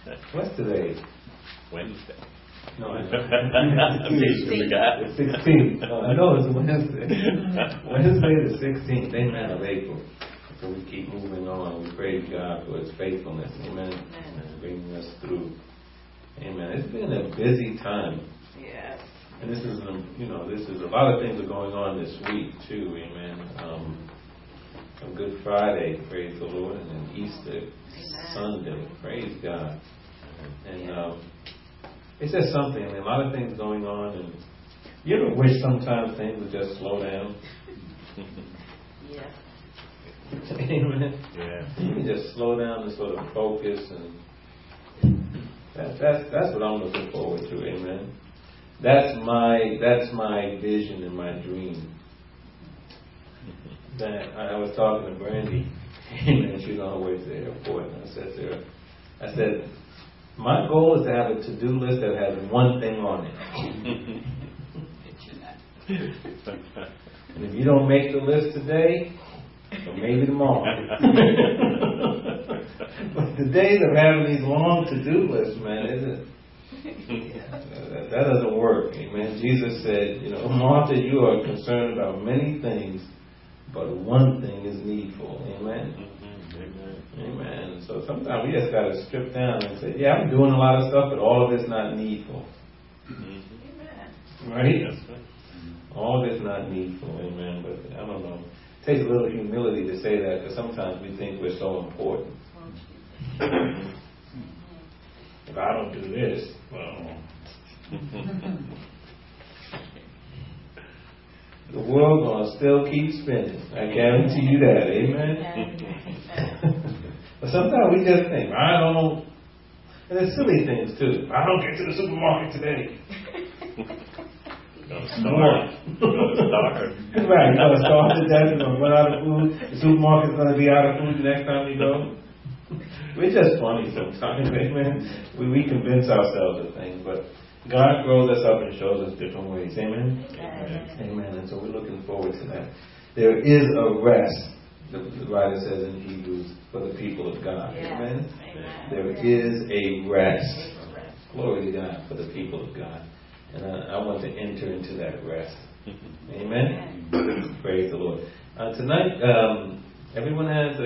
What's today? Wednesday. No, I know. The 16th. I know it's Wednesday. Wednesday the 16th. Amen, of April. So we keep moving on. We praise God for His faithfulness. Amen. And bringing us through. Amen. It's been a busy time. Yes. And this is a lot of things are going on this week too. Amen. On Good Friday, praise the Lord, and then Easter Sunday, praise God. And it's just something. I mean, a lot of things going on. And you ever wish sometimes things would just slow down? Yes. Amen. Yeah. You can just slow down and sort of focus, and that's what I'm looking forward to. Amen. That's my vision and my dream. That I was talking to Brandy, and she was on her way to the airport, and I said, my goal is to have a to-do list that has one thing on it. And if you don't make the list today, or maybe tomorrow. But the days of having these long to-do lists, man, that doesn't work. Amen. Jesus said, Martha, you are concerned about many things, but one thing is needful. Amen. Amen. So sometimes we just got to strip down and say, yeah, I'm doing a lot of stuff, but all of it's not needful. Amen. Right? All of it's not needful. Amen. But I don't know. It takes a little humility to say that, because sometimes we think we're so important. If I don't do this, well, the world's going to still keep spinning. I guarantee you that. Amen? But sometimes we just think, I don't, and it's silly things too. I don't get to the supermarket today. Don't starve. Right, you're going to starve to death, you're going to run out of food. The supermarket's going to be out of food the next time you go. We're just funny sometimes, amen. We convince ourselves of things, but God grows us up and shows us different ways, amen? Amen. And so we're looking forward to that. There is a rest, the writer says in Hebrews, for the people of God, amen? There is a rest. Glory to God for the people of God. And I want to enter into that rest. Amen? Praise the Lord. Tonight, everyone has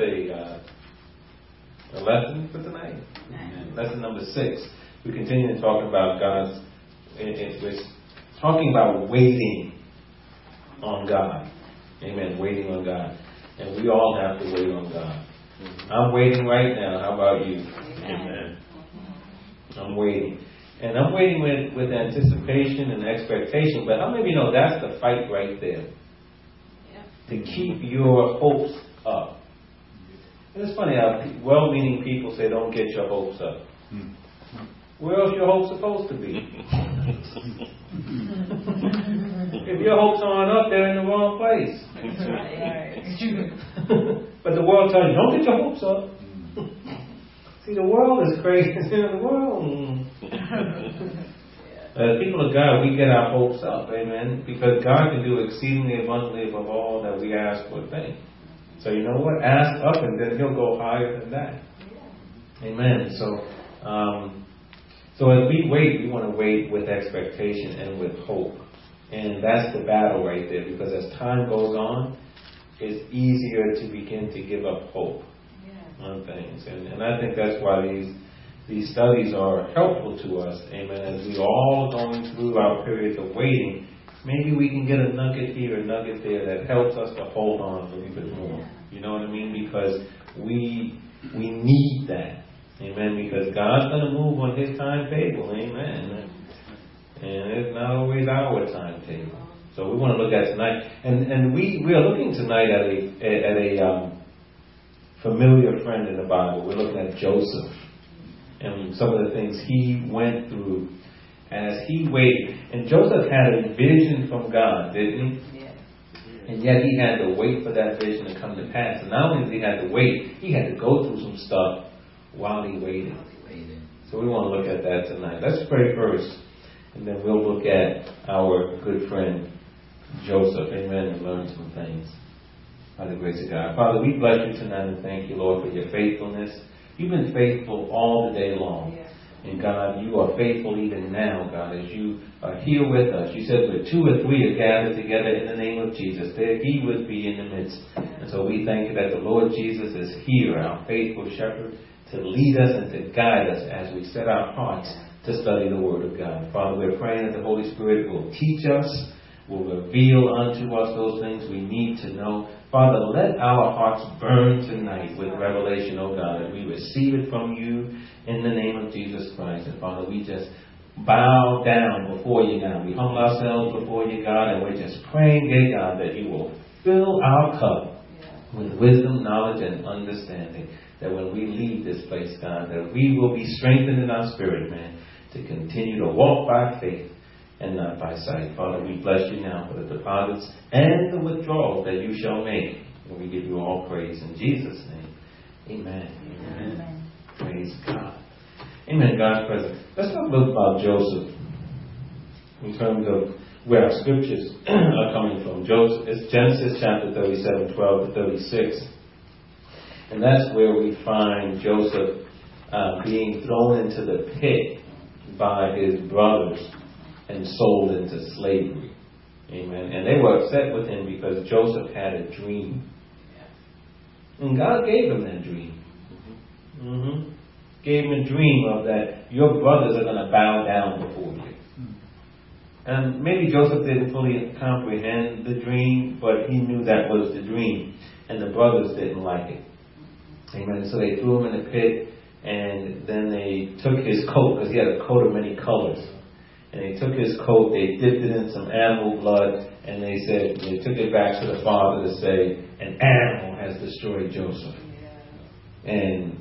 a lesson for tonight. Lesson number 6. We continue to talk about God's. We're talking about waiting on God. Amen. Waiting on God. And we all have to wait on God. I'm waiting right now. How about you? Amen. I'm waiting. And I'm waiting with anticipation and expectation. But how many of you know that's the fight right there? To keep your hopes up. And it's funny how well-meaning people say don't get your hopes up. Where else your hopes supposed to be? If your hopes aren't up, they're in the wrong place. But the world tells you, don't get your hopes up. See, the world is crazy. The world. People of God, we get our hopes up, amen, because God can do exceedingly abundantly above all that we ask or think. So you know what? Ask up, and then He'll go higher than that. Amen. So as we wait, we want to wait with expectation and with hope. And that's the battle right there, because as time goes on, it's easier to begin to give up hope on things. And I think that's why these studies are helpful to us. Amen. As we all are going through our periods of waiting, maybe we can get a nugget here, a nugget there that helps us to hold on a little bit more. You know what I mean? Because we need that. Amen. Because God's going to move on His timetable. Amen. And it's not always our timetable. So we want to look at tonight. And we are looking tonight at a familiar friend in the Bible. We're looking at Joseph. And some of the things he went through as he waited. And Joseph had a vision from God, didn't he? Yeah. And yet he had to wait for that vision to come to pass. And not only did he have to wait, he had to go through some stuff while he waited. So we want to look at that tonight. Let's pray first. And then we'll look at our good friend Joseph. Amen. And learn some things by the grace of God. Father, we bless you tonight and thank you, Lord, for your faithfulness. You've been faithful all the day long. Yes. And God, you are faithful even now, God, as you are here with us. You said where 2 or 3 are gathered together in the name of Jesus, there He would be in the midst. And so we thank you that the Lord Jesus is here, our faithful shepherd, to lead us and to guide us as we set our hearts to study the Word of God. Father, we're praying that the Holy Spirit will teach us, will reveal unto us those things we need to know. Father, let our hearts burn tonight with revelation, oh God, as we receive it from you in the name of Jesus Christ. And Father, we just bow down before you now. We humble ourselves before you, God, and we're just praying, dear God, that you will fill our cup with wisdom, knowledge, and understanding. That when we leave this place, God, that we will be strengthened in our spirit, man, to continue to walk by faith and not by sight. Father, we bless you now for the deposits and the withdrawals that you shall make. And we give you all praise in Jesus' name. Amen. Amen. Praise God. Amen. God's presence. Let's talk a little about Joseph in terms of where our scriptures are coming from. Joseph, it's Genesis chapter 37, 12 to 36. And that's where we find Joseph being thrown into the pit by his brothers and sold into slavery. Amen. And they were upset with him because Joseph had a dream. And God gave him that dream. Gave him a dream of that your brothers are going to bow down before you. And maybe Joseph didn't fully comprehend the dream, but he knew that was the dream. And the brothers didn't like it. Amen. So they threw him in the pit, and then they took his coat, because he had a coat of many colors. And they took his coat, they dipped it in some animal blood, and they took it back to the father to say, an animal has destroyed Joseph. And,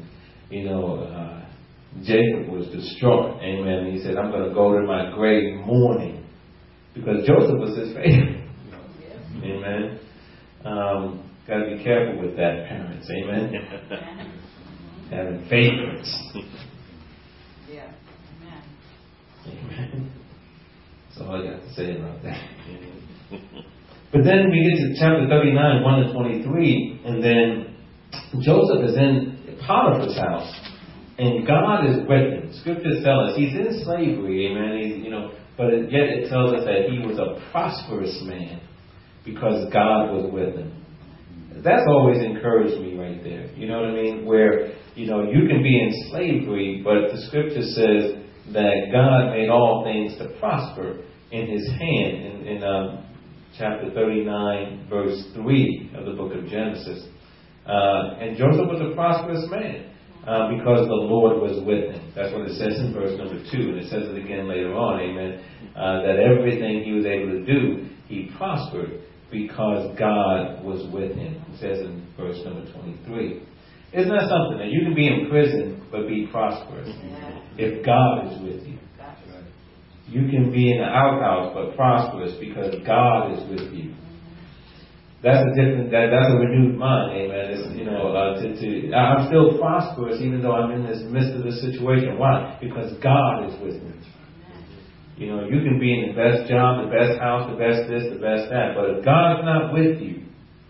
Jacob was distraught. Amen. He said, I'm going to go to my grave mourning, because Joseph was his favorite. Amen. Got to be careful with that, parents. Amen. Having favorites. Yeah. Amen. That's all I got to say about that. But then we get to chapter 39, 1 to 23, and then Joseph is in Potiphar's house, and God is with him. Scriptures tell us he's in slavery, amen. But yet it tells us that he was a prosperous man because God was with him. That's always encouraged me right there. You know what I mean? Where, you can be in slavery, but the scripture says that God made all things to prosper in his hand in chapter 39, verse 3 of the book of Genesis. And Joseph was a prosperous man because the Lord was with him. That's what it says in verse number 2. And it says it again later on, amen, that everything he was able to do, he prospered because God was with him. It says in verse number 23. Isn't that something? That you can be in prison but be prosperous if God is with you. You can be in the outhouse but prosperous because God is with you. That's a different. That's a renewed mind, amen. It's, I'm still prosperous even though I'm in this midst of this situation. Why? Because God is with me. You can be in the best job, the best house, the best this, the best that, but if God's not with you,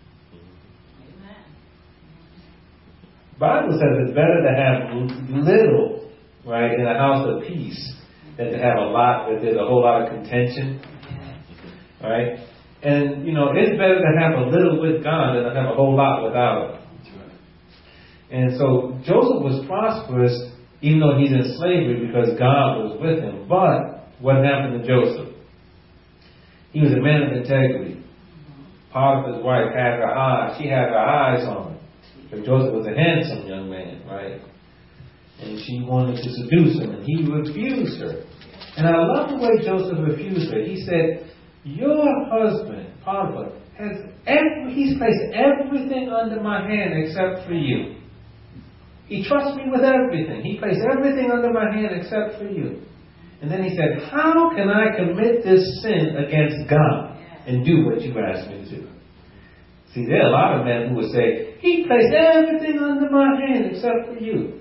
the Bible says it's better to have little, right, in a house of peace than to have a lot where there's a whole lot of contention, right? And, it's better to have a little with God than to have a whole lot without Him. And so Joseph was prosperous even though he's in slavery because God was with him. But what happened to Joseph? He was a man of integrity. Potiphar's wife had her eyes. She had her eyes on him. But Joseph was a handsome young man, right? And she wanted to seduce him, and he refused her. And I love the way Joseph refused her. He said, your husband, Potiphar, he's placed everything under my hand except for you. He trusts me with everything. He placed everything under my hand except for you. And then he said, how can I commit this sin against God and do what you asked me to do? See, there are a lot of men who would say, he placed everything under my hand except for you.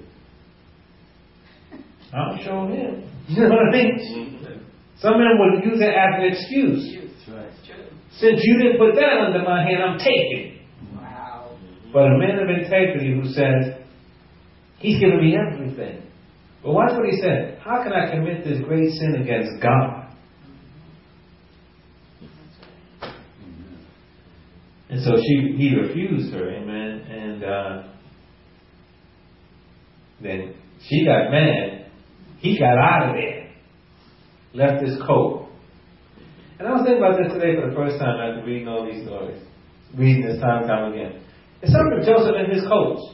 I'll show him. You know what I mean? Some men would use it as an excuse. Since you didn't put that under my hand, I'm taking it. Wow. But a man of integrity who says, he's given me everything. But watch what he said. How can I commit this great sin against God? And so he refused her, amen. And then she got mad. He got out of there. Left his coat. And I was thinking about this today for the first time after reading all these stories. Reading this time and time again. It's something Joseph in his coats.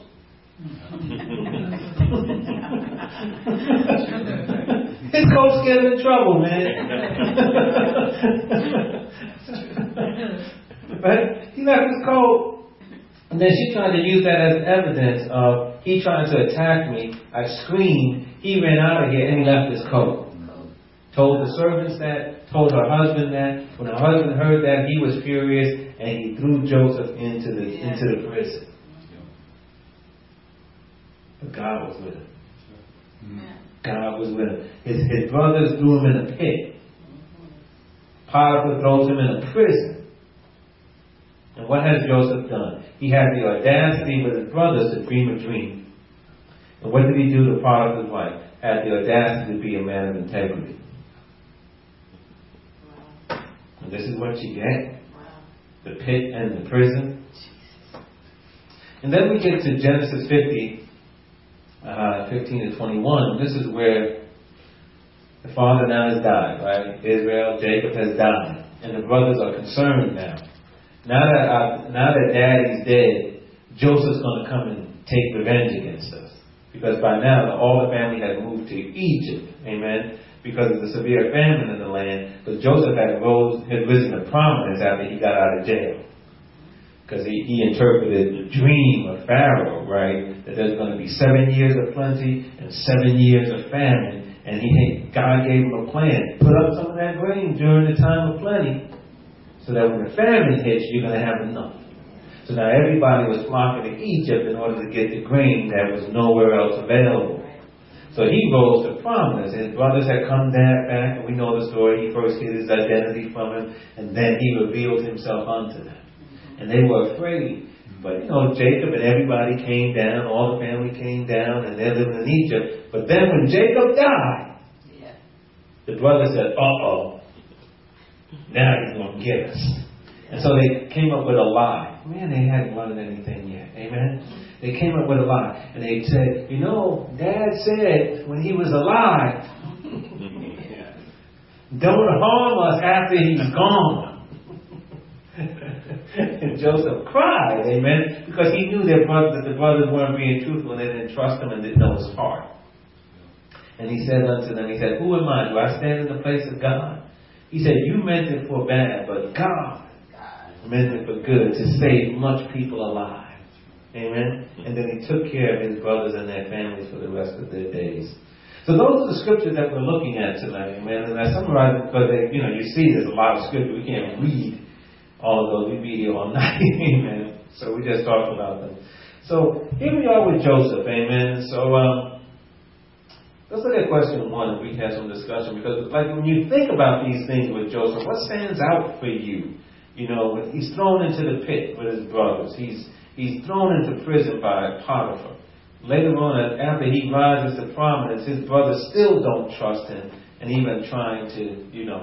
His coats get him in trouble, man. Right? He left his coat, and then she tried to use that as evidence of he trying to attack me. I screamed. He ran out of here and he left his coat. Told the servants that, told her husband that. When her husband heard that, he was furious and he threw Joseph into the prison. But God was with him. God was with him. His brothers threw him in a pit. Potiphar throws him in a prison. And what has Joseph done? He had the audacity with his brothers to dream a dream. And what did he do to Potiphar's wife? Had the audacity to be a man of integrity. And this is what you get. The pit and the prison. And then we get to Genesis 50, 15 to 21. This is where the father now has died, right? Israel, Jacob has died. And the brothers are concerned now. Now that daddy's dead, Joseph's going to come and take revenge against us. Because by now, all the family had moved to Egypt. Amen. Because of the severe famine in the land. Because Joseph had risen to prominence after he got out of jail. Because he interpreted the dream of Pharaoh, right? That there's going to be 7 years of plenty and 7 years of famine. And God gave him a plan. Put up some of that grain during the time of plenty. So that when the famine hits, you're going to have enough. So now everybody was flocking to Egypt in order to get the grain that was nowhere else available. So he rose to prominence. His brothers had come back, and we know the story. He first hid his identity from him, and then he revealed himself unto them. And they were afraid. But, Jacob and everybody came down, all the family came down, and they're living in Egypt. But then when Jacob died, the brothers said, uh-oh, now he's going to get us. And so they came up with a lie. Man, they hadn't learned anything yet. Amen? They came up with a lie. And they said, Dad said when he was alive, don't harm us after he's gone. And Joseph cried, amen, because he knew that the brothers weren't being truthful and they didn't trust him and didn't know his heart. And he said unto them, who am I? Do I stand in the place of God? He said, you meant it for bad, but God meant it for good, to save much people alive. Amen? And then he took care of his brothers and their families for the rest of their days. So those are the scriptures that we're looking at tonight, amen? And I summarize it because, you see there's a lot of scripture. We can't read all of those. We read here all night, amen? So we just talked about them. So here we are with Joseph, amen? So let's look at question 1 if we have some discussion. Because when you think about these things with Joseph, what stands out for you? When he's thrown into the pit with his brothers. He's thrown into prison by Potiphar. Later on, after he rises to prominence, his brothers still don't trust him and even trying to,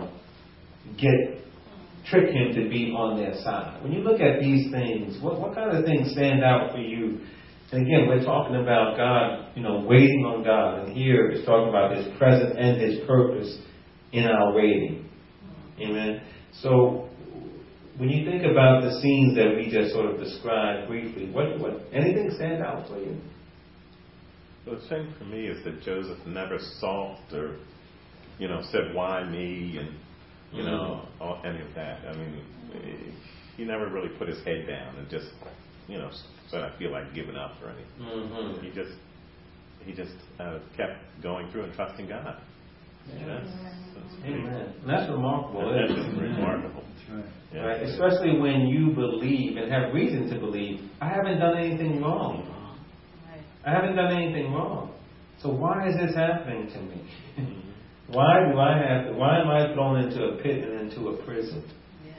trick him to be on their side. When you look at these things, what kind of things stand out for you? And again, we're talking about God, waiting on God. And here it's talking about His presence and His purpose in our waiting. Amen. So, when you think about the scenes that we just sort of described briefly, what anything stand out for you? The thing for me is that Joseph never sulked or, said, why me? And, any of that. I mean, he never really put his head down and just, said, I feel like giving up or anything. Mm-hmm. He just kept going through and trusting God. Amen. And that's remarkable. That's remarkable. Right. Yeah. Right? Especially when you believe and have reason to believe, I haven't done anything wrong. I haven't done anything wrong. So why is this happening to me? Why am I thrown into a pit and into a prison?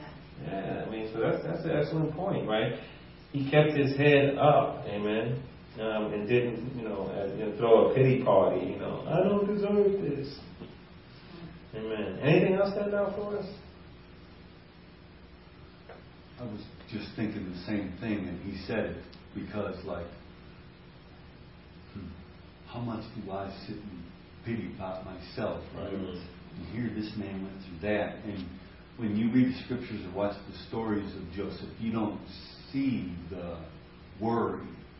So that's an excellent point, right? He kept his head up, amen. and didn't, throw a pity party. I don't deserve this. Amen. Anything else stand out for us? I was just thinking the same thing, and he said it because, how much do I sit and pity pot myself, right? Mm-hmm. And here this man went through that, and when you read the scriptures or watch the stories of Joseph, you don't see the worry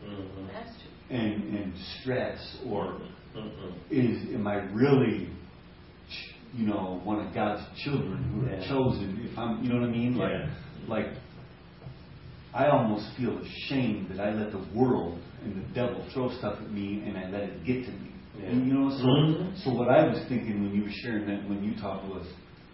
and stress, or am I really, one of God's children who are chosen? If I'm, you know what I mean? Like I almost feel ashamed that I let the world and the devil throw stuff at me, and I let it get to me. Yeah. And, so what I was thinking when you were sharing that, when you talked, was,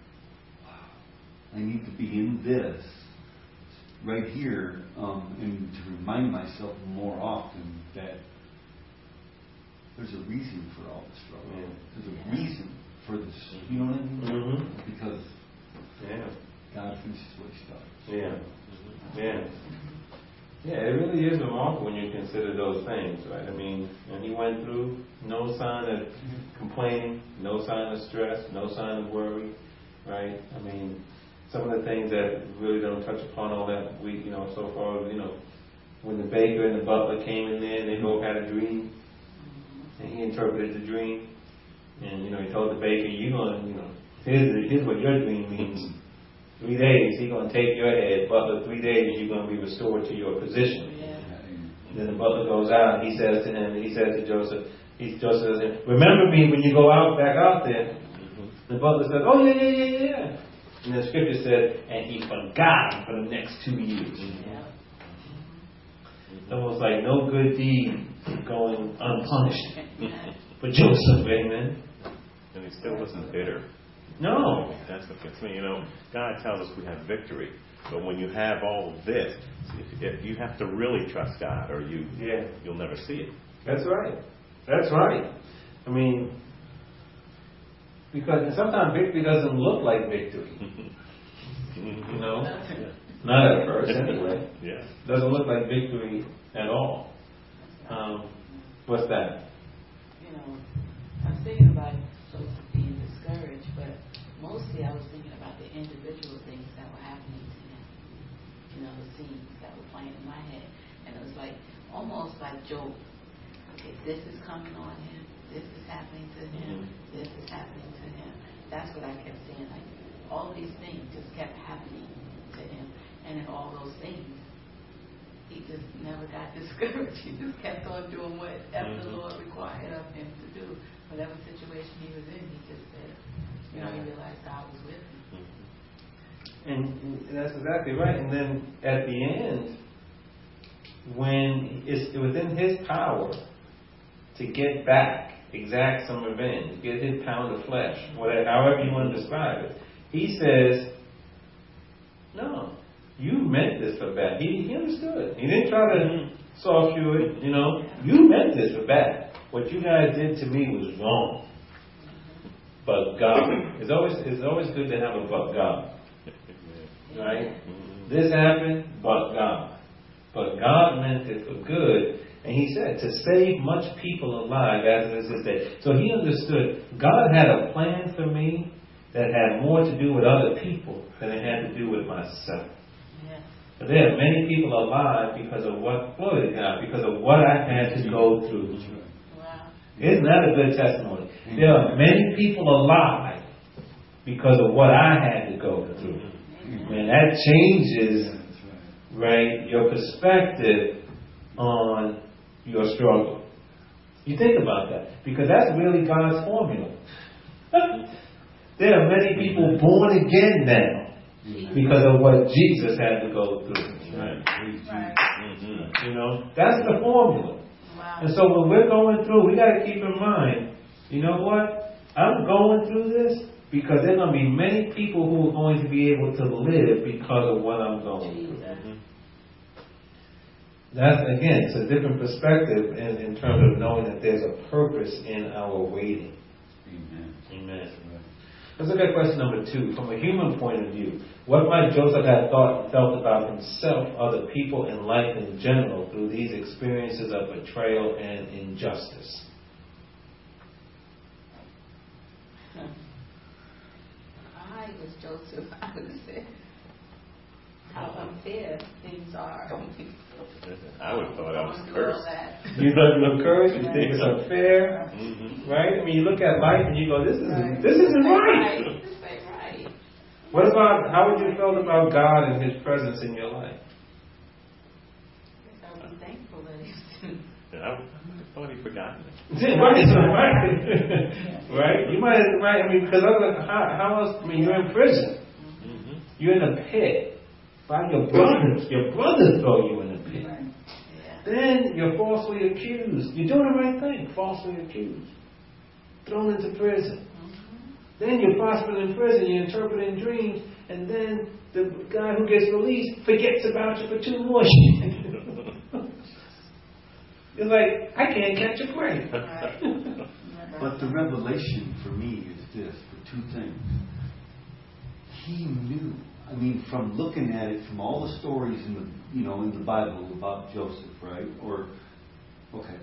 I need to be in this right here, and to remind myself more often that there's a reason for all the struggle. Yeah. There's a reason for this. You know what I mean? Mm-hmm. Because God finishes what He starts. Yeah. Yeah. Yeah, it really is remarkable when you consider those things, right? I mean, and he went through no sign of complaining, no sign of stress, no sign of worry, right? I mean, some of the things that really don't touch upon all that we, so far, when the baker and the butler came in there, they both had a dream, and he interpreted the dream, and, he told the baker, here's what your dream means. 3 days, he's going to take your head. Butler, 3 days, you're going to be restored to your position. Yeah. Then the butler goes out. He says to Joseph, Joseph says, remember me when you go back out there. The butler says, oh, yeah. And the scripture said, and he forgot him for the next 2 years. Yeah. It's almost like no good deed going unpunished for Joseph, amen. And he still wasn't bitter. No. That's what gets me. God tells us we have victory. But when you have all of this, if you have to really trust God, or you'll never see it. That's right. That's right. I mean, because sometimes victory doesn't look like victory. Not at first, anyway. Yeah. Doesn't look like victory at all. What's that? I'm thinking about Joseph being discouraged, but mostly I was thinking about the individual things that were happening to him. The scenes that were playing in my head. And it was almost like Job. Okay, this is coming on him. This is happening to him. This is happening to him. That's what I kept saying. All these things just kept happening to him. And in all those things, he just never got discouraged. He just kept on doing whatever the Lord required of him to do. Whatever situation he was in, he just said, he realized God was with him. And that's exactly right. And then at the end, when it's within his power to get back, exact some revenge, get his pound of flesh, whatever, however you want to describe it, he says, no, you meant this for bad. He understood. He didn't try to soft shoe it, You meant this for bad. What you guys did to me was wrong. But God. It's always good to have a but God. Right? This happened, but God. But God meant it for good. And he said, to save much people alive as it is this day. So he understood God had a plan for me that had more to do with other people than it had to do with myself. But there are many people alive because of what, glory to God, because of what I had to go through. Wow. Isn't that a good testimony? There are many people alive because of what I had to go through. And that changes, right, your perspective on your struggle. You think about that, because that's really God's formula. There are many people born again now because of what Jesus had to go through. Right? That's the formula. Wow. And so when we're going through, we got to keep in mind, you know what? I'm going through this because there are going to be many people who are going to be able to live because of what I'm going through. That's, again, it's a different perspective in terms of knowing that there's a purpose in our waiting. Amen. Amen. Let's look at question number 2. From a human point of view, what might Joseph have thought and felt about himself, other people, and life in general through these experiences of betrayal and injustice? I was Joseph. I would say how unfair things are. I would have thought I was Going through all cursed. that. You look courage, you think it's unfair, right? I mean, you look at life and you go, this isn't right. This ain't right. What about, how would you feel about God and His presence in your life? I would be thankful that He's I would have thought he'd forgotten it. Right. You might, right? I mean, because how else? I mean, you're in prison. Mm-hmm. You're in a pit by your brothers. Your brothers throw you in a pit. Yeah. Then you're falsely accused. You're doing the right thing. Falsely accused. Thrown into prison. Then you're prospering in prison. You're interpreting dreams, and then the guy who gets released forgets about you for 2 more years. It's like, I can't catch a break. But the revelation for me is this, for 2 things. He knew. I mean, from looking at it, from all the stories in the in the Bible about Joseph, right? Or, okay,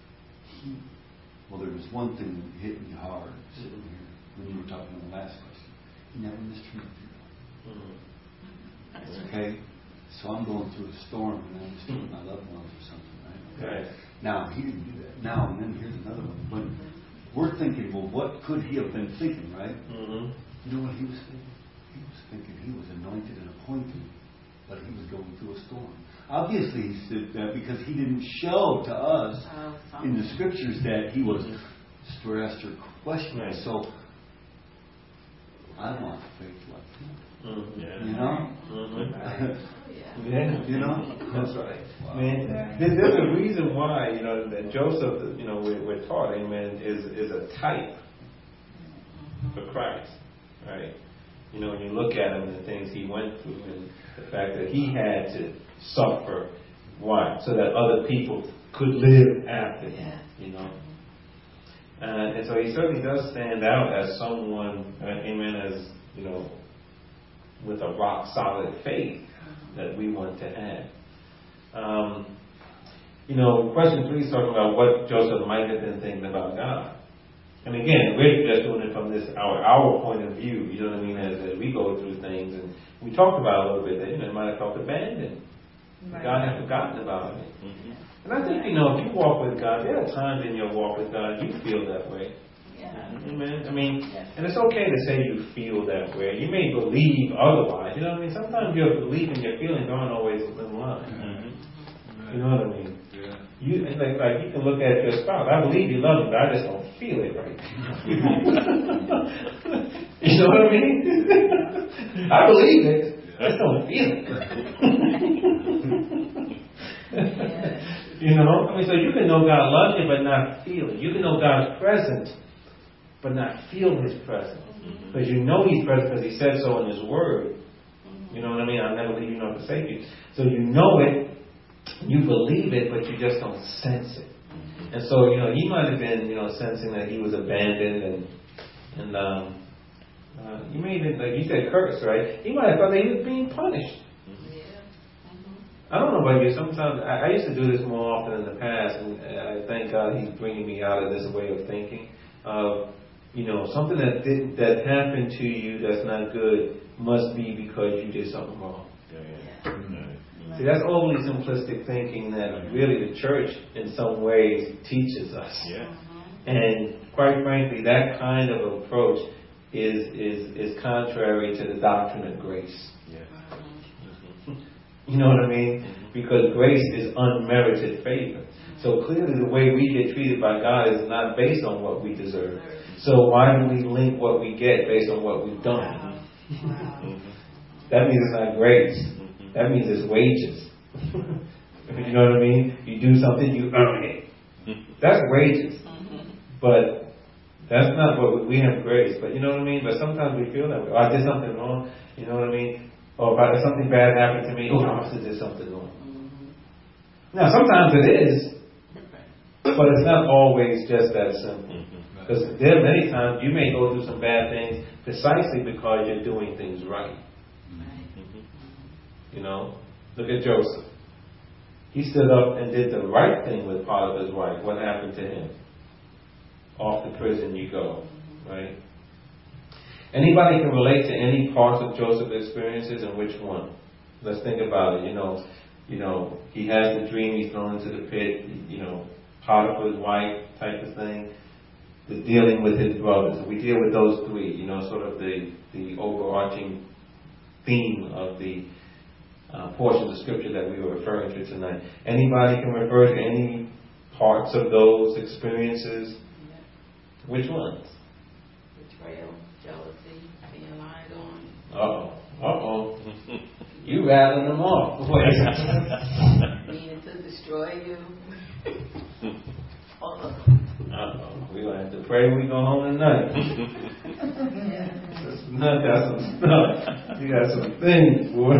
there was one thing that hit me hard sitting here when you were talking on the last question. He never mistreated people. Okay, so I'm going through a storm and I mistreat my loved ones or something, right? Right. Now he didn't do that. Now and then here's another one. But we're thinking, well, what could he have been thinking, right? Mm-hmm. You know what he was thinking? He was thinking he was anointed and appointed, but he was going through a storm. Obviously, he said that because he didn't show to us in the scriptures that he was stressed or questioned. Right. So I want faith like him. Mm-hmm. Yeah. You know? Mm-hmm. Yeah. You know? That's right. Man, there's a reason why, that Joseph, we're taught, amen, is a type for Christ, right? When you look at him and the things he went through and the fact that he had to suffer, why? So that other people could live after him, And so he certainly does stand out as someone, amen, as, with a rock solid faith that we want to have. Question 3 is talking about what Joseph might have been thinking about God. And again, we're just doing it from this our point of view, you know what I mean, as we go through things. And we talked about a little bit that, it might have felt abandoned. Right. God had forgotten about it. Mm-hmm. And I think, if you walk with God, there are times in your walk with God you feel that way. Yeah. Amen. I mean, and it's okay to say you feel that way. You may believe otherwise. You know what I mean? Sometimes your belief and your feelings aren't always in line. Mm-hmm. You know what I mean? Yeah. You can look at your spouse. I believe you love me, but I just don't feel it right. You know what I mean? I believe it, I just don't feel it. So you can know God loves you, but not feel it. You can know God's present, but not feel His presence. Because you know He's present because He said so in His Word. You know what I mean? I'll never leave you nor forsake you. So you know it, you believe it, but you just don't sense it. And so, he might have been, sensing that he was abandoned and he may have been, like you said, cursed, right? He might have thought that he was being punished. I don't know about you. Sometimes I used to do this more often in the past, and I thank God He's bringing me out of this way of thinking. Something that happened to you that's not good must be because you did something wrong. See, that's overly simplistic thinking that really the church, in some ways, teaches us. Yeah. And quite frankly, that kind of approach is contrary to the doctrine of grace. Yeah. You know what I mean? Because grace is unmerited favor. So clearly the way we get treated by God is not based on what we deserve. So why do we link what we get based on what we've done? That means it's not grace. That means it's wages. You know what I mean? You do something, you earn it. That's wages. But that's not what we have grace. But you know what I mean? But sometimes we feel that way. Oh, I did something wrong. You know what I mean? Or if something bad happened to me, I must have did something wrong. Now, sometimes it is, but it's not always just that simple. Because there are many times you may go through some bad things precisely because you're doing things right. You know, look at Joseph. He stood up and did the right thing with Potiphar's wife. What happened to him? Off to prison you go, right? Anybody can relate to any parts of Joseph's experiences, and which one? Let's think about it. You know, he has the dream, he's thrown into the pit, Potiphar's wife type of thing. The dealing with his brothers. We deal with those three, sort of the overarching theme of the portions of scripture that we were referring to tonight. Anybody can refer to any parts of those experiences? Yeah. Which ones? Betrayal, jealousy, being lied on. Uh-oh. You rattling them off. Meaning to destroy you. All of them. Uh-oh. We're going to have to pray when we go home tonight. Got some stuff. You got some things, boy.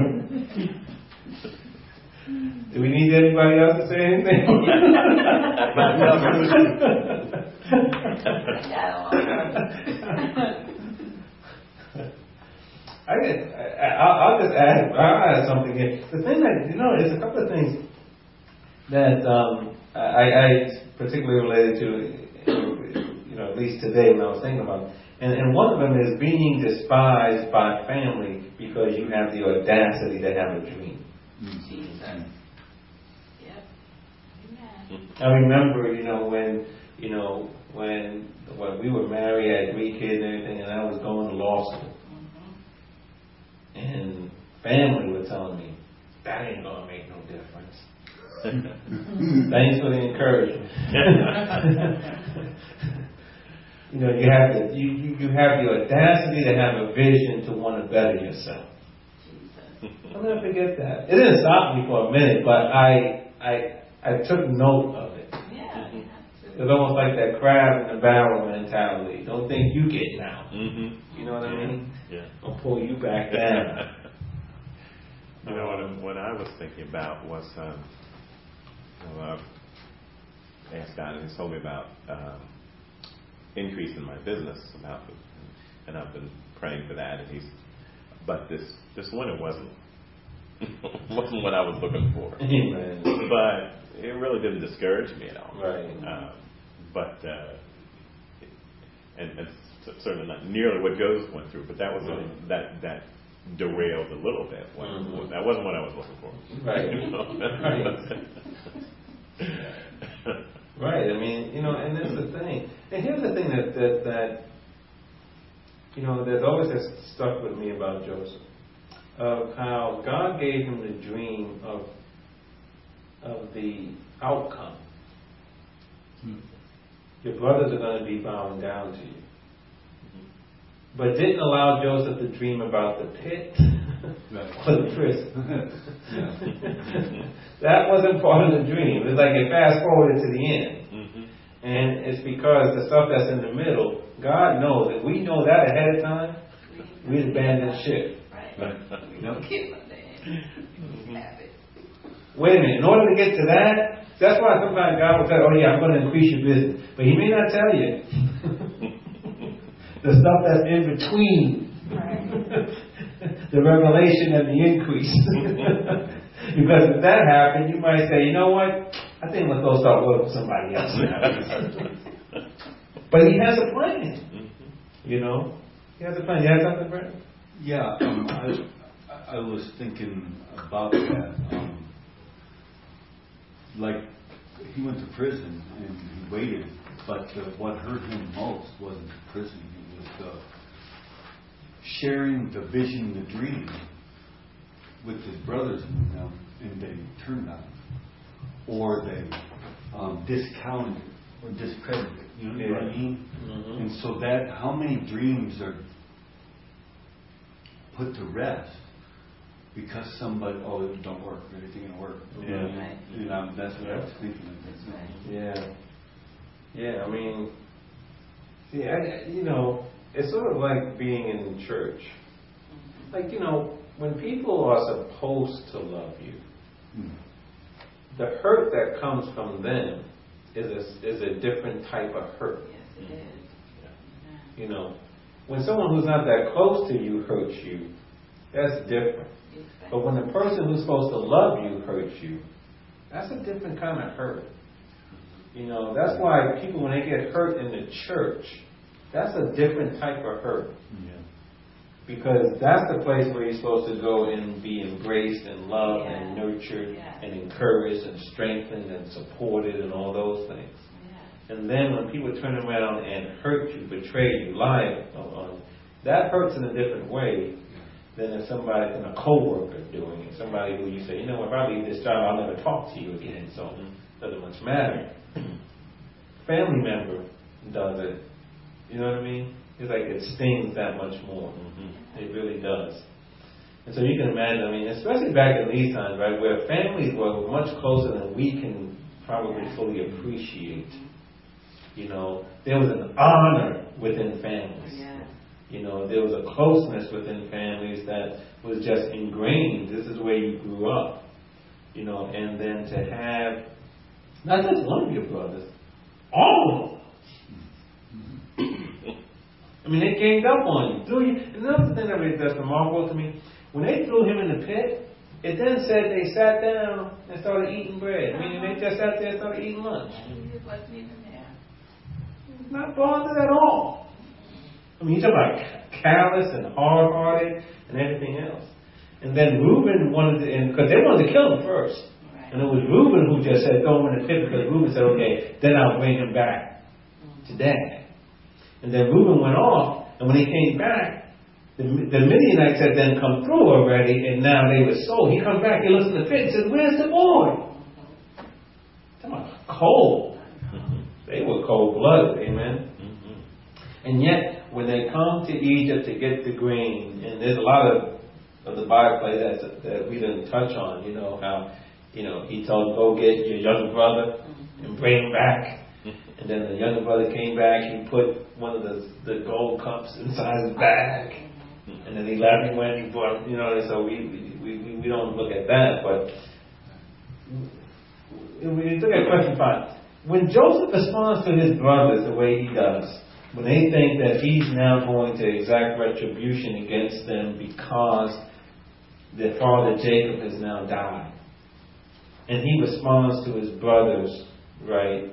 Do we need anybody else to say anything? I'll just add. I'll add something here. The thing that there's a couple of things that I particularly related to, at least today when I was thinking about it. And one of them is being despised by family because you have the audacity to have a dream. Jesus. Yep. Amen. I remember, when we were married, I had 3 kids and everything, and I was going to law school. And family were telling me, that ain't going to make no difference. Thanks for the encouragement. You have the audacity to have a vision to want to better yourself. I'll never forget that. It didn't stop me for a minute, but I took note of it. Yeah. It's almost like that crab in the barrel mentality. Don't think you getting out. Mm-hmm. You know what I mean? Yeah. I'll pull you back down. What I was thinking about was, I've asked God, and He told me about increase in my business, and I've been praying for that. And but this winter wasn't what I was looking for. Amen. But it really didn't discourage me at all. Right. And certainly not nearly what Joseph went through, but that was that derailed a little bit. That wasn't what I was looking for. Right. Right. I mean, and that's the thing. And here's the thing that there's always has stuck with me about Joseph, of how God gave him the dream of the outcome. Your brothers are going to be bowing down to you. But didn't allow Joseph to dream about the pit or the prison. That wasn't part of the dream. It's like it fast forwarded to the end. And it's because the stuff that's in the middle, God knows. If we know that ahead of time, we'd abandon ship. Right. We don't give up there. Have it. Wait a minute. In order to get to that, that's why sometimes God will tell you, I'm going to increase your business. But He may not tell you the stuff that's in between the revelation and the increase. Because if that happened, you might say, you know what? I think let's go start working for somebody else. But He has a plan. He has a plan. You have something, Brent? Yeah, I was thinking about that. Like, he went to prison and he waited, but what hurt him most wasn't the prison. It was the sharing the vision, the dream with his brothers and they turned on him. Or they discounted it or discredited it. You know what I mean? Mm-hmm. And so that, how many dreams are put to rest because somebody, it don't work, everything didn't work. Yeah. That's what I was thinking of. Yeah. I mean, it's sort of like being in church. Like, when people are supposed to love you, the hurt that comes from them is a different type of hurt. Yes, it is. You know, when someone who's not that close to you hurts you, that's different. But when the person who's supposed to love you hurts you, that's a different kind of hurt. You know, that's why people, when they get hurt in the church, that's a different type of hurt. Yeah. Because that's the place where you're supposed to go and be embraced and loved and nurtured and encouraged and strengthened and supported and all those things. Yeah. And then when people turn around and hurt you, betray you, lie on you, that hurts in a different way than if somebody, than a coworker doing it. Somebody who you say, you know, if I leave this job, I'll never talk to you again, so it doesn't much matter. Family member does it. You know what I mean? It's like it stings that much more. It really does. And so you can imagine, I mean, especially back in these times, right, where families were much closer than we can probably fully appreciate. You know, there was an honor within families. Yeah. You know, there was a closeness within families that was just ingrained. This is where you grew up. You know, and then to have not just one of your brothers, all of them. I mean, they ganged up on you. Threw you. Another thing that's remarkable to me, when they threw him in the pit, it then said they sat down and started eating bread. I mean, they just sat there and started eating lunch. Not bothered at all. I mean, you talk about callous and hard-hearted and everything else. And then Reuben wanted to, because they wanted to kill him first. And it was Reuben who just said, throw him in the pit, because Reuben said, okay, then I'll bring him back to Dad. And then Reuben went off, and when he came back, the Midianites had then come through already, and now they were sold. He comes back, he looks in the pit and says, where's the boy? Come on, cold. They were cold-blooded, amen? And yet, when they come to Egypt to get the grain, and there's a lot of the Bible play that we didn't touch on, you know, how, you know, he told him, go get your younger brother and bring him back. And then the younger brother came back, he put one of the gold cups inside his bag. And then he left, he went, he bought, you know, so we don't look at that. But when you look at question 5, when Joseph responds to his brothers the way he does, when they think that he's now going to exact retribution against them because their father Jacob has now died, and he responds to his brothers, right?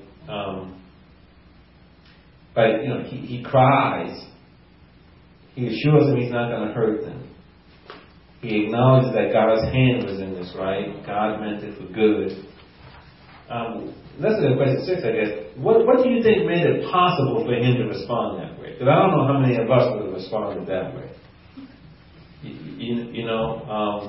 But you know, he cries. He assures them he's not going to hurt them. He acknowledges that God's hand was in this, right? God meant it for good. Let's look at question 6, I guess. What do you think made it possible for him to respond that way? Because I don't know how many of us would have responded that way. You know,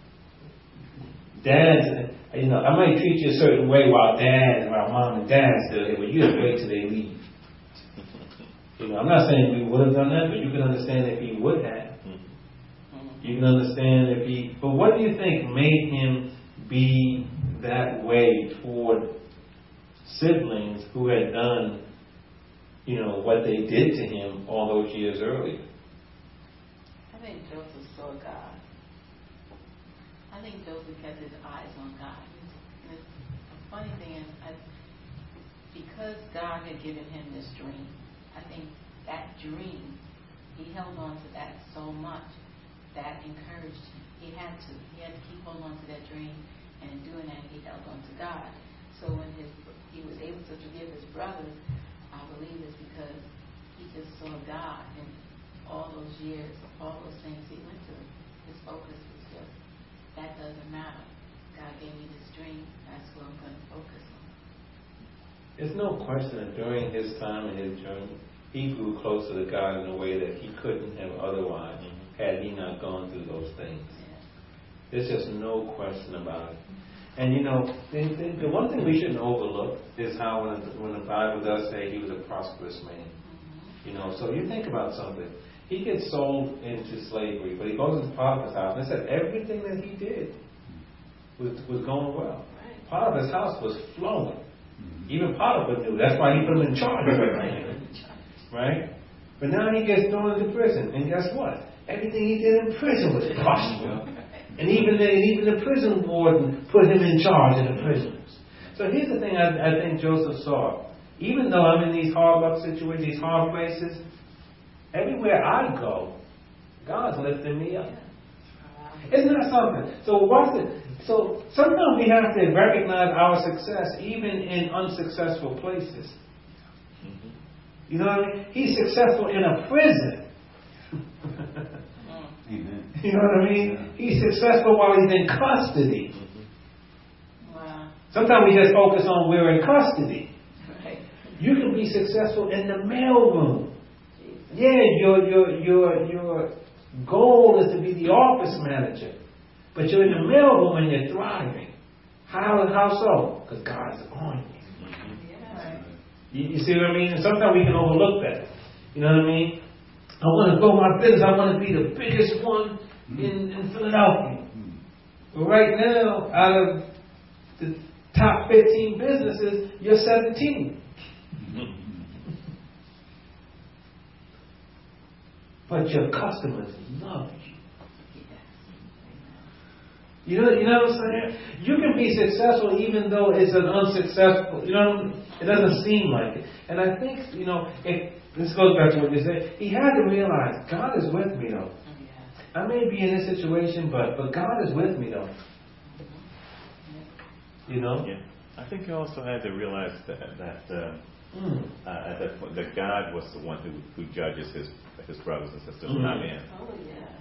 dads, you know, I might treat you a certain way while mom and dad still here, but you just wait till they leave. You know, I'm not saying we would have done that, but you can understand if he would have. You can understand if he. But what do you think made him be that way toward siblings who had done, you know, what they did to him all those years earlier? I think Joseph saw God. I think Joseph kept his eyes on God. And the funny thing is, because God had given him this dream, I think that dream, he held on to that so much that encouraged him. He had to keep holding on to that dream, and in doing that, he held on to God. So when he was able to forgive his brothers, I believe it's because he just saw God in all those years, all those things he went through. His focus was just, that doesn't matter. God gave me this dream, that's what I'm going to focus on. There's no question that during his time and his journey, he grew closer to God in a way that he couldn't have otherwise had he not gone through those things. There's just no question about it. And you know, the one thing we shouldn't overlook is how when the Bible does say he was a prosperous man. You know, so you think about something. He gets sold into slavery, but he goes into Potiphar's house, and it said everything that he did was going well. Potiphar's house was flowing. Even Potiphar knew. That's why he put him in charge of everything. Right? But now he gets thrown into prison. And guess what? Everything he did in prison was prosperous. And even the prison warden put him in charge of the prisoners. So here's the thing I think Joseph saw. Even though I'm in these hard luck situations, these hard places, Everywhere I go, God's lifting me up. Isn't that something? So watch it. So sometimes we have to recognize our success even in unsuccessful places. You know what I mean? He's successful in a prison. Amen. You know what I mean? Yeah. He's successful while he's in custody. Wow. Sometimes we just focus on we're in custody. Right. You can be successful in the mailroom. Jesus. Yeah, your goal is to be the office manager, but you're in the mailroom and you're thriving. How so? Because God's on you. Yeah. You see what I mean? And sometimes we can overlook that. You know what I mean? I want to grow my business. I want to be the biggest one in Philadelphia. But right now, out of the top 15 businesses, you're 17. But your customers love you. You know what I'm saying? You can be successful even though it's an unsuccessful, it doesn't seem like it. And I think, this goes back to what you said, he had to realize, God is with me though. I may be in this situation, but God is with me though. You know? Yeah. I think he also had to realize that at that point, that God was the one who judges his brothers and sisters, not man. Oh,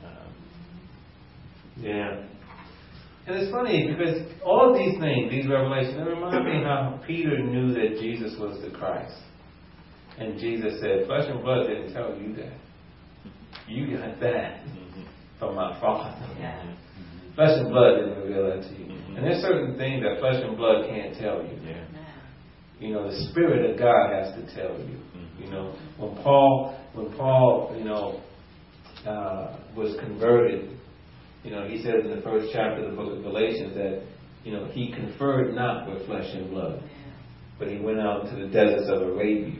yeah. Yeah. And it's funny because all of these things, these revelations, they remind me how Peter knew that Jesus was the Christ. And Jesus said, flesh and blood didn't tell you that. You got that from my Father. Yeah. Flesh and blood didn't reveal that to you. And there's certain things that flesh and blood can't tell you. Yeah. The Spirit of God has to tell you. When Paul, was converted, he says in the first chapter of the book of Galatians that, he conferred not with flesh and blood, but he went out to the deserts of Arabia.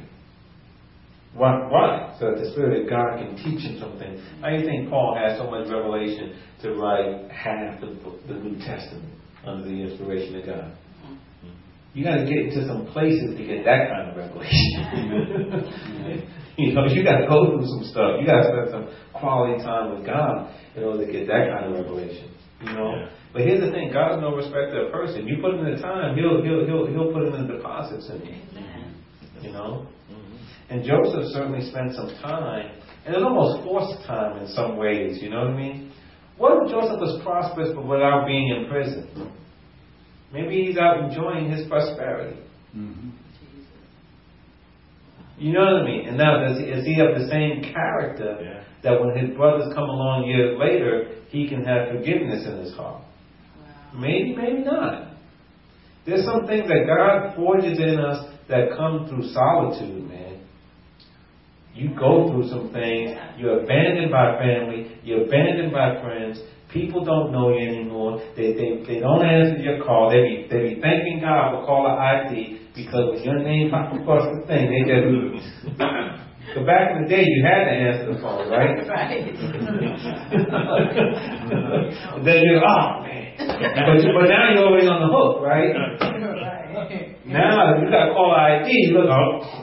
Why? So that the Spirit of God can teach him something. How do you think Paul had so much revelation to write half the New Testament under the inspiration of God? You got to get into some places to get that kind of revelation. You got to go through some stuff. You got to spend some quality time with God in order to get that kind of revelation. Yeah. But here's the thing: God's no respecter of person. You put in the time, He'll put in the deposits in you. And Joseph certainly spent some time, and it almost forced time in some ways. You know what I mean? What if Joseph was prosperous but without being in prison? Maybe he's out enjoying his prosperity. You know what I mean? And now, is he of the same character that when his brothers come along years later, he can have forgiveness in his heart? Wow. Maybe, maybe not. There's some things that God forges in us that come through solitude, man. You go through some things. You're abandoned by family. You're abandoned by friends. People don't know you anymore. They don't answer your call. They be thanking God for caller ID because when your name pops across the thing, they just so back in the day, you had to answer the phone, right? Right. Then you're, oh man. But now you're already on the hook, right? Right. Now you got caller ID. You look, oh.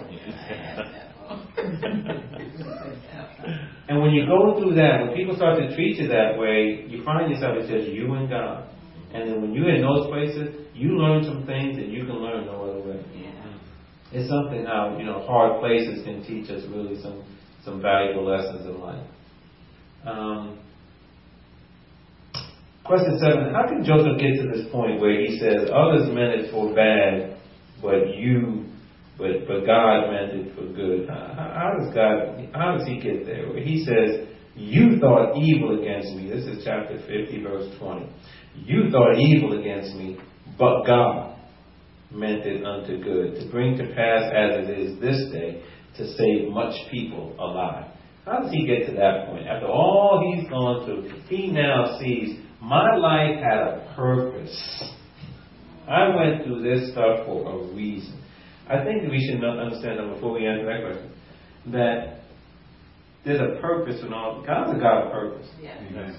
And when you go through that, when people start to treat you that way, you find yourself, it's just you and God. And then when you're in those places, you learn some things that you can learn no other way. Yeah. It's something how, hard places can teach us really some valuable lessons in life. Question 7, how can Joseph get to this point where he says, others meant it for bad, but God meant it for good? How does he get there? Where he says, you thought evil against me. This is chapter 50, verse 20. You thought evil against me, but God meant it unto good, to bring to pass as it is this day, to save much people alive. How does he get to that point? After all he's gone through, he now sees, my life had a purpose. I went through this stuff for a reason. I think we should understand that before we answer that question, that there's a purpose in all. God's a God of purpose. Yeah. Yes.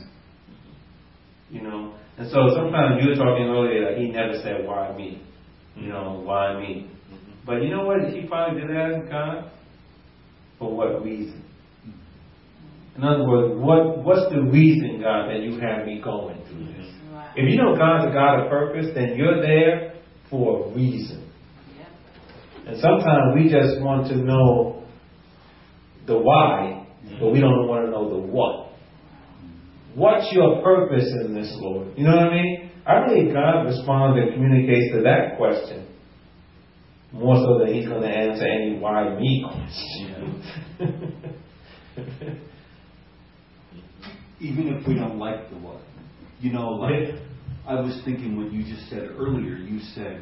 And so sometimes you were talking earlier that he never said, why me? Why me? But you know what? He probably did ask God, for what reason? In other words, what's the reason, God, that you have me going through this? Right. If you know God's a God of purpose, then you're there for a reason. Yep. And sometimes we just want to know the why, but we don't want to know the what. What's your purpose in this, Lord? You know what I mean? I believe God responds and communicates to that question more so than He's going to answer any why me question. Even if we don't like the what. You know, like, I was thinking what you just said earlier. You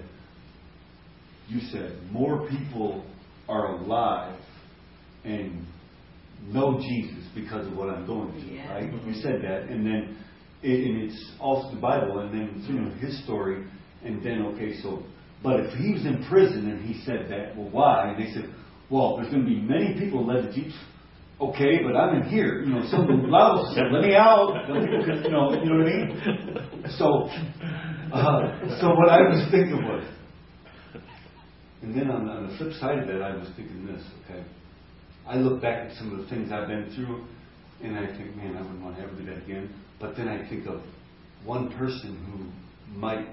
said more people are alive and know Jesus because of what I'm going through, Yeah. right? You said that, and then and it's also the Bible, and then his story, and then but if he was in prison and he said that, well, why? And they said, well, there's going to be many people led to Jesus. Okay, but I'm in here. Some loud said, let me out. You know what I mean? So what I was thinking was, and then on the flip side of that, I was thinking this. Okay, I look back at some of the things I've been through, and I think, man, I wouldn't want to ever do that again. But then I think of one person who might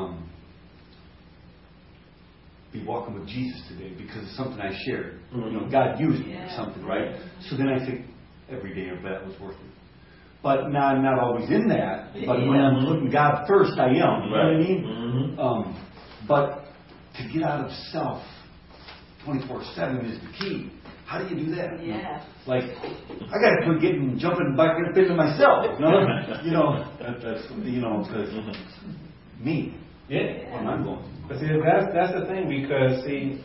be walking with Jesus today because of something I shared. Mm-hmm. God used me for something, right? So then I think every day of that was worth it. But now I'm not always in that. But when I'm putting God first, I am. You know what I mean? Mm-hmm. But to get out of self 24/7 is the key. How do you do that? Yeah. Like, I got to quit jumping back into myself. That's because me. Yeah. What am I going through? But see, that's the thing, because see,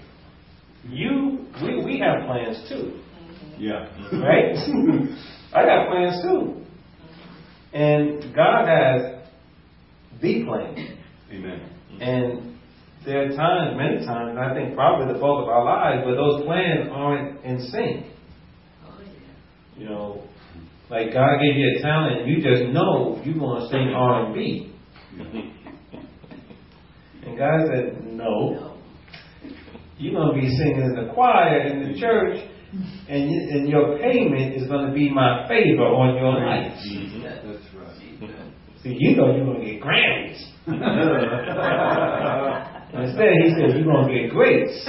we have plans too, Yeah. right? I got plans too, and God has the plan. Amen. And there are times, many times, I think probably the bulk of our lives, where those plans aren't in sync. Oh, yeah. Like God gave you a talent, and you just know you're going to sing R&B. And God said, no. You're going to be singing in the choir in the church, and your payment is going to be my favor on your life. That's right. See, you're going to get Grammys. Instead, he said, you're going to get grace.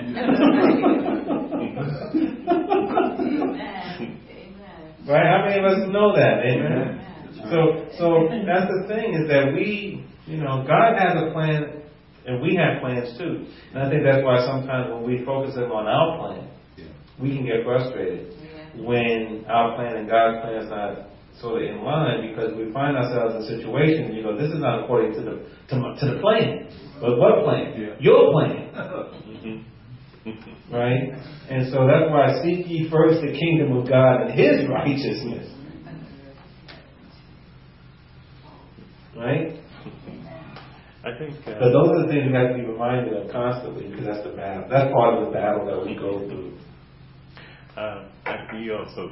Right? How many of us know that? Amen. So that's the thing, is that God has a plan. And we have plans too. And I think that's why sometimes when we focus on our plan, we can get frustrated when our plan and God's plan is not sort of in line, because we find ourselves in situations, this is not according to the plan. But what plan? Yeah. Your plan. Right? And so that's why seek ye first the kingdom of God and His righteousness. Right? I think. But those are the things we have to be reminded of constantly, because that's the battle. That's part of the battle that we go through. You also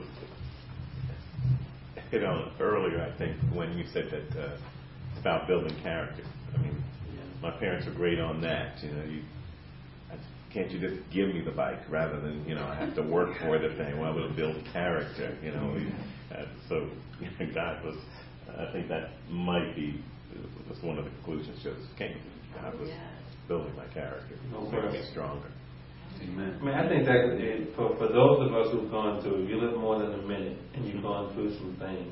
hit on it earlier, I think, when you said that it's about building character. I mean, my parents are great on that. Can't you just give me the bike rather than I have to work for it? Saying, well, it'll build character. So God was. I think that might be. That's one of the conclusions Joseph came to. God was building my character, making me stronger. Amen. I mean, I think that for those of us who've gone through, you live more than a minute and you've gone through some things,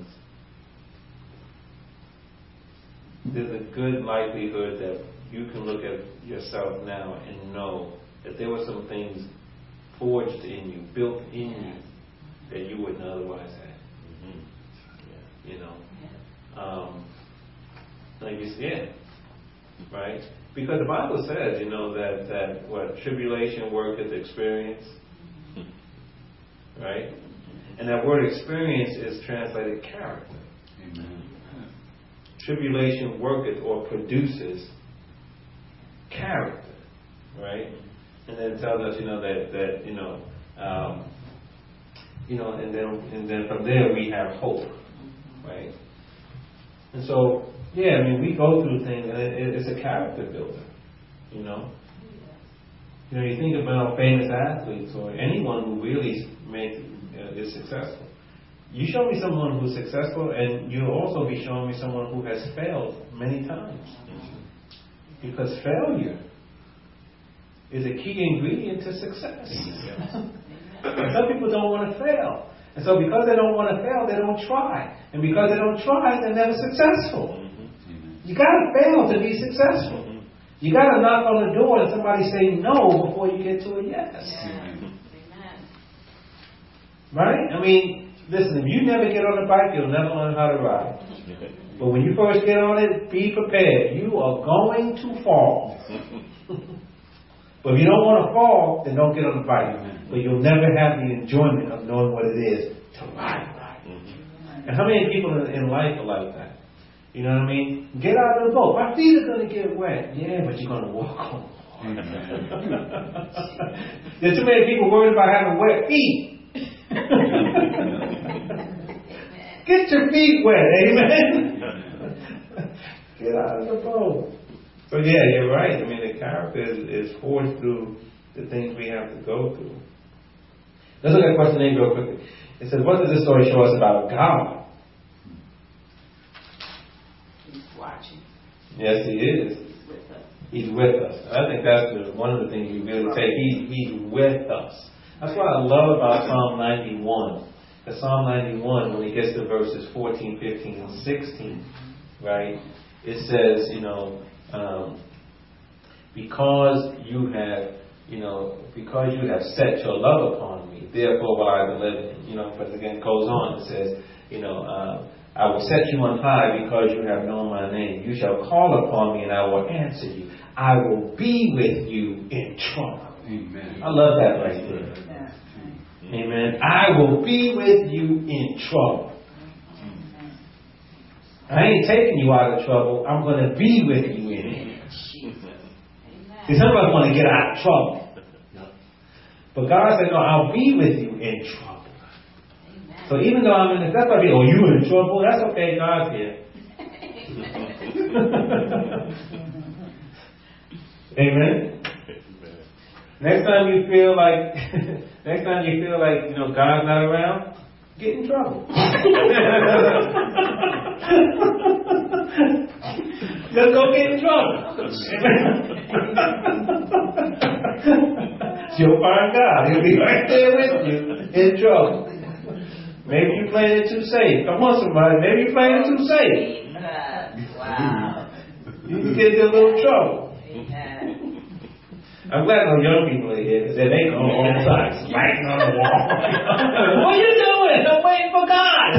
there's a good likelihood that you can look at yourself now and know that there were some things forged in you, built in you, that you wouldn't otherwise have. Mm-hmm. Like you said, right? Because the Bible says, that what tribulation worketh experience, right? And that word experience is translated character. Amen. Tribulation worketh or produces character, right? And then it tells us, and then from there we have hope, right? And so, we go through things, and it's a character builder, You think about famous athletes or anyone who really is successful. you show me someone who's successful, and you'll also be showing me someone who has failed many times. Because failure is a key ingredient to success. And some people don't want to fail. And so because they don't want to fail, they don't try. And because they don't try, they're never successful. You got to fail to be successful. You got to knock on the door and somebody say no before you get to a yes. Right? I mean, listen, if you never get on the bike, you'll never learn how to ride. But when you first get on it, be prepared. You are going to fall. But if you don't want to fall, then don't get on the bike. But you'll never have the enjoyment of knowing what it is to ride. And how many people in life are like that? You know what I mean? Get out of the boat. My feet are going to get wet. Yeah, but you're going to walk on. There's too many people worried about having wet feet. Get your feet wet, amen? Get out of the boat. So yeah, you're right. I mean, the character is forged through the things we have to go through. Let's look at question 8 real quickly. It says, what does this story show us about God? He's watching. Yes, He is. He's with us. He's with us. And I think that's one of the things you really take. He's with us. That's what I love about Psalm 91. Because Psalm 91, when it gets to verses 14, 15, and 16, right, it says, because you have set your love upon me, therefore will I deliver you. But again, it goes on. It says, I will set you on high because you have known my name. You shall call upon me and I will answer you. I will be with you in trouble. Amen. I love that right there. Amen. I will be with you in trouble. I ain't taking you out of trouble. I'm going to be with you in it. See, some of us want to get out of trouble. But God said, no, I'll be with you in trouble. So even though I'm in the, that's why people, you in trouble? That's okay, God's here. Amen. Next time you feel like God's not around, get in trouble. Just go get in trouble. You'll find God. He'll be right there with you in trouble. Maybe you're playing it too safe. Come on, somebody. Maybe you're playing it too safe. Wow. You can get into a little trouble. I'm glad no young people are here because they go all the time smacking on the wall. What are you doing? I'm waiting for God.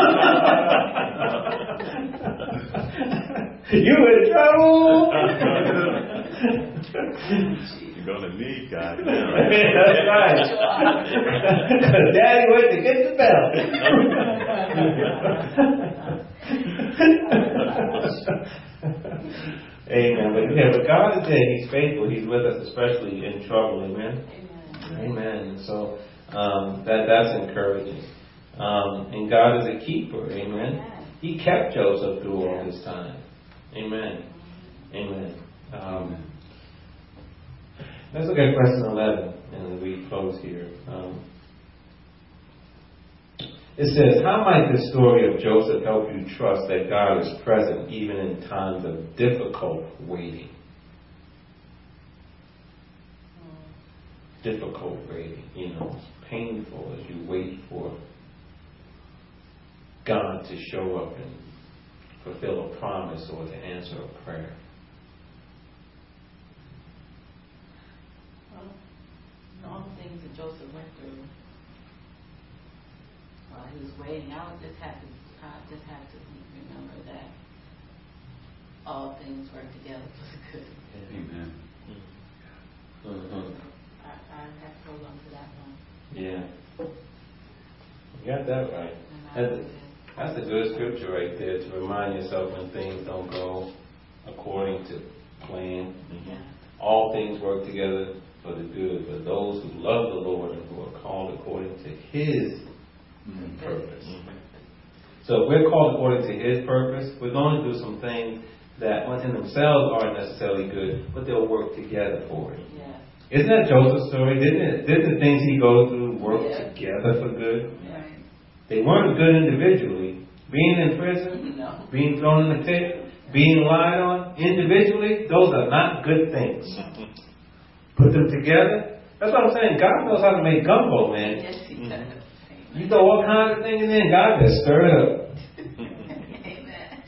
You in trouble? You're going to need God now. That's right. Daddy went to get the belt. Amen. But God is there. He's faithful. He's with us, especially in trouble. Amen. Amen. So that's encouraging. And God is a keeper. Amen. He kept Joseph through all this time. Amen. Amen. Let's look at question 11, and we close here. It says, how might the story of Joseph help you trust that God is present even in times of difficult waiting? Difficult waiting, painful as you wait for God to show up and fulfill a promise or to answer a prayer. All the things that Joseph went through while he was waiting, I just have to remember that all things work together for the good. Amen. Mm-hmm. I have to hold on to that one. Yeah. You got that right. That's a good scripture right there to remind yourself when things don't go according to plan. Yeah. All things work together for the good, for those who love the Lord and who are called according to His purpose. So if we're called according to His purpose, we're going to do some things that in themselves aren't necessarily good, but they'll work together for it. Yeah. Isn't that Joseph's story? Didn't the things he goes through work together for good? Right. They weren't good individually. Being in prison, No. being thrown in the pit, being lied on individually, those are not good things. Put them together. That's what I'm saying. God knows how to make gumbo, man. Yes, He does. You throw all kinds of things in there, and God just stir it up. Amen.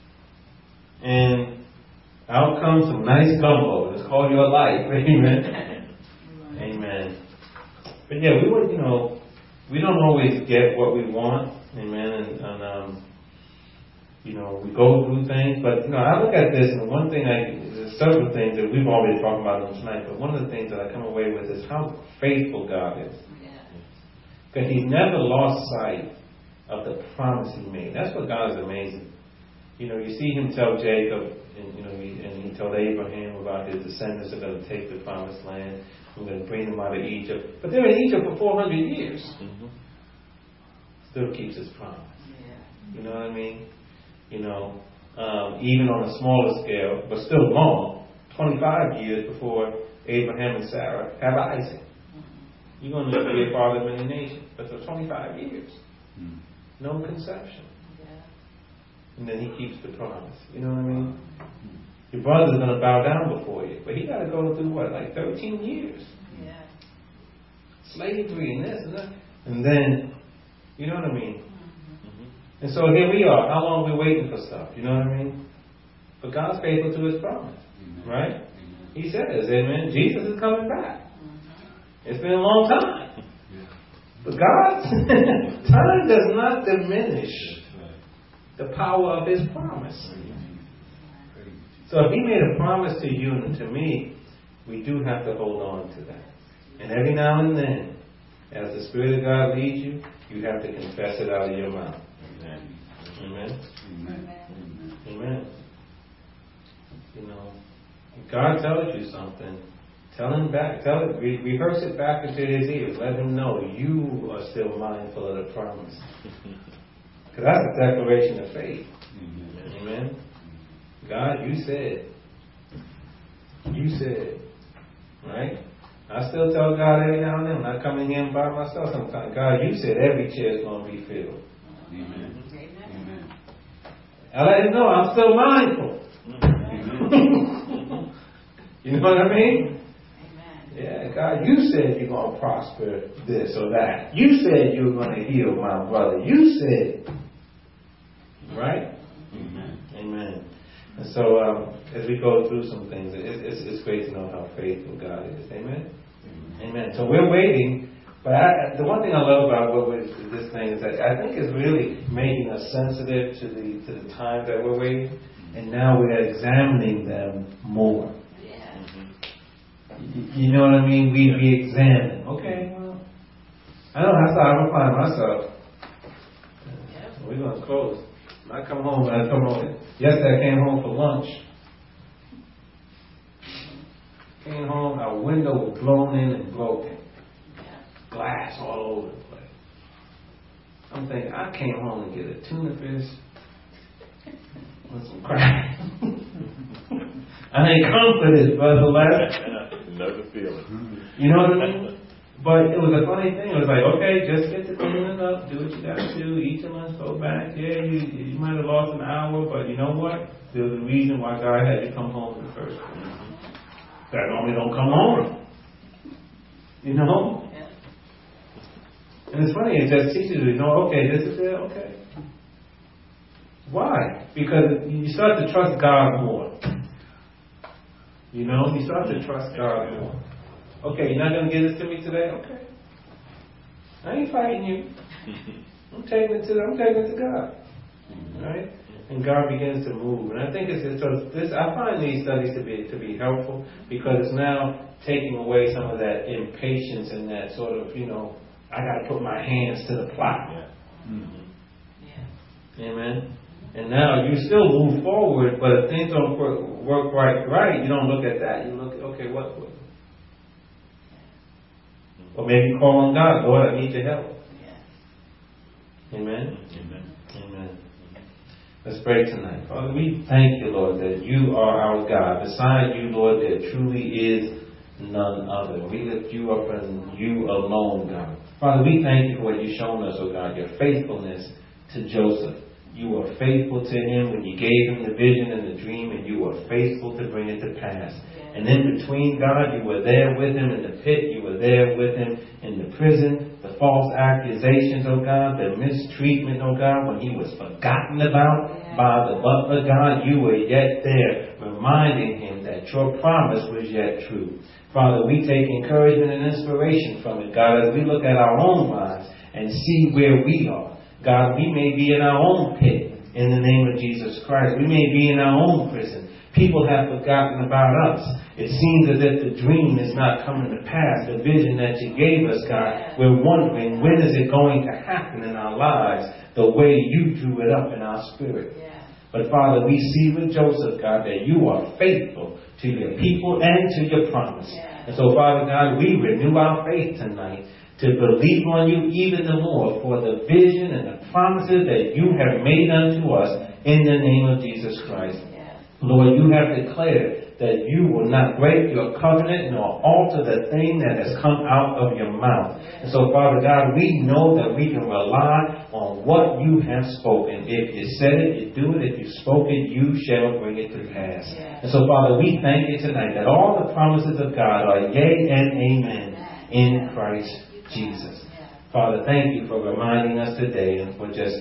And out comes some nice gumbo. It's called your life. Amen. Amen. But yeah, we would, we don't always get what we want. Amen. And we go through things. But, I look at this, and one thing there's several things that we've already talked about them tonight, but one of the things that I come away with is how faithful God is. Because He's never lost sight of the promise He made. That's what God is amazing. You see Him tell Jacob, and He told Abraham about his descendants are going to take the promised land. We're going to bring them out of Egypt. But they're in Egypt for 400 years. Still keeps His promise. You know what I mean? Even on a smaller scale, but still long, 25 years before Abraham and Sarah have Isaac. You're going to be a father of many nations. But for 25 years, no conception. And then He keeps the promise. You know what I mean? Your brother's going to bow down before you. But he got to go through, 13 years? Slavery and this and that. And then, you know what I mean? And so here we are. How long are we waiting for stuff? You know what I mean? But God's faithful to His promise. Right? He says, amen, Jesus is coming back. It's been a long time. But God's time does not diminish the power of His promise. So if He made a promise to you and to me, we do have to hold on to that. And every now and then, as the Spirit of God leads you, you have to confess it out of your mouth. Amen. Amen. Amen. Amen. If God tells you something, tell Him back. Rehearse it back into His ears. Let Him know you are still mindful of the promise. Because that's a declaration of faith. Amen. God, you said. You said. Right? I still tell God every now and then, when I come in here and by myself sometimes, God, you said every chair is going to be filled. Amen. Amen. I let Him know I'm still mindful. You know what I mean? Amen. Yeah, God, you said you're going to prosper this or that. You said you were going to heal my brother. You said. Right? Amen. Amen. And so, as we go through some things, it's great to know how faithful God is. Amen? Amen. So we're waiting, but the one thing I love about this thing is that I think it's really making us sensitive to the time that we're waiting, and now we're examining them more. Yeah. You know what I mean? We examine. Okay, well, I know that's how I find myself. So we're going to close. I come home. Yesterday I came home for lunch. Came home, our window was blown in and broken. Glass all over the place. I'm thinking, I came home to get a tuna fish with some crack. I ain't comforted, Brother Les. Know the feeling. You know what I mean? But it was a funny thing. It was like, okay, just get the cleaning up, do what you got to do, eat your lunch, go back. Yeah, you might have lost an hour, but you know what? There's a reason why God had you come home in the first place. That normally don't come home. You know? Yeah. And it's funny, it just teaches you, okay, this is it, okay. Why? Because you start to trust God more. You start to trust God more. Okay, you're not going to give this to me today? Okay. I ain't fighting you. I'm taking it to God. Right? And God begins to move. And I think I find these studies to be helpful because it's now taking away some of that impatience and that sort of, I got to put my hands to the plot. Yeah. Mm-hmm. Yeah. Amen. And now you still move forward, but if things don't work right, you don't look at that. You look, okay, what? Or maybe call on God, Lord, I need your help. Yeah. Amen. Amen. Amen. Let's pray tonight. Father, we thank you, Lord, that you are our God. Beside you, Lord, there truly is none other. We lift you up and you alone, God. Father, we thank you for what you've shown us, oh God, your faithfulness to Joseph. You were faithful to him when you gave him the vision and the dream, and you were faithful to bring it to pass. And in between, God, you were there with him in the pit. You were there with him in the prison. The false accusations, oh God, the mistreatment, oh God, when he was forgotten about by the butler, God, you were yet there, reminding him that your promise was yet true. Father, we take encouragement and inspiration from it, God, as we look at our own lives and see where we are. God, we may be in our own pit in the name of Jesus Christ. We may be in our own prison. People have forgotten about us. It seems as if the dream is not coming to pass. The vision that you gave us, God, we're wondering, when is it going to happen in our lives the way you drew it up in our spirit? But Father, we see with Joseph, God, that you are faithful to your people and to your promise. And so, Father God, we renew our faith tonight to believe on you even the more for the vision and the promises that you have made unto us in the name of Jesus Christ. Lord, you have declared that you will not break your covenant nor alter the thing that has come out of your mouth. And so, Father God, we know that we can rely on what you have spoken. If you said it, you do it. If you spoke it, you shall bring it to pass. And so, Father, we thank you tonight that all the promises of God are yea and amen in Christ Jesus. Father, thank you for reminding us today and for just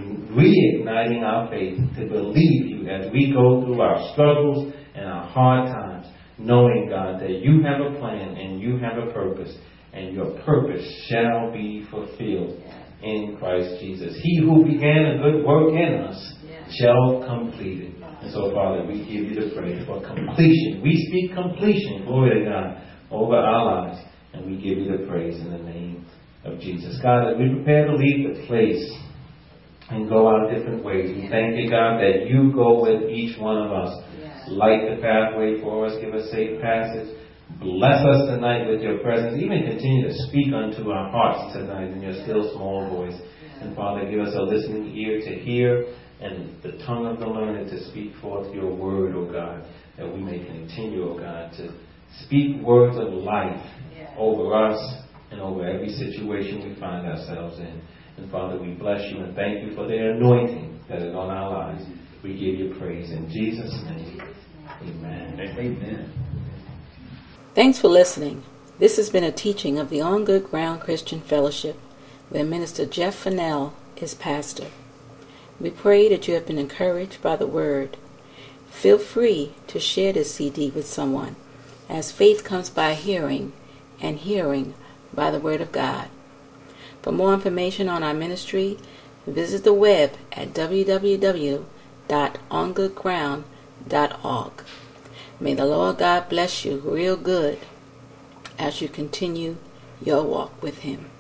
reigniting our faith to believe you as we go through our struggles and our hard times, knowing, God, that you have a plan and you have a purpose, and your purpose shall be fulfilled in Christ Jesus. He who began a good work in us shall complete it. And so, Father, we give you the praise for completion. We speak completion, glory to God, over our lives, and we give you the praise in the name of Jesus. God, as we prepare to leave the place and go our different ways, we thank you, God, that you go with each one of us. Light the pathway for us. Give us safe passage. Bless us tonight with your presence. Even continue to speak unto our hearts tonight in your still small voice. And Father, give us a listening ear to hear and the tongue of the learned to speak forth your word, O God, that we may continue, O God, to speak words of life over us and over every situation we find ourselves in. And Father, we bless you and thank you for the anointing that is on our lives. We give you praise in Jesus' name. Amen. Amen. Thanks for listening. This has been a teaching of the On Good Ground Christian Fellowship, where Minister Jeff Fennell is pastor. We pray that you have been encouraged by the word. Feel free to share this CD with someone, as faith comes by hearing, and hearing by the word of God. For more information on our ministry, visit the web at www.ongoodground.org. May the Lord God bless you real good as you continue your walk with Him.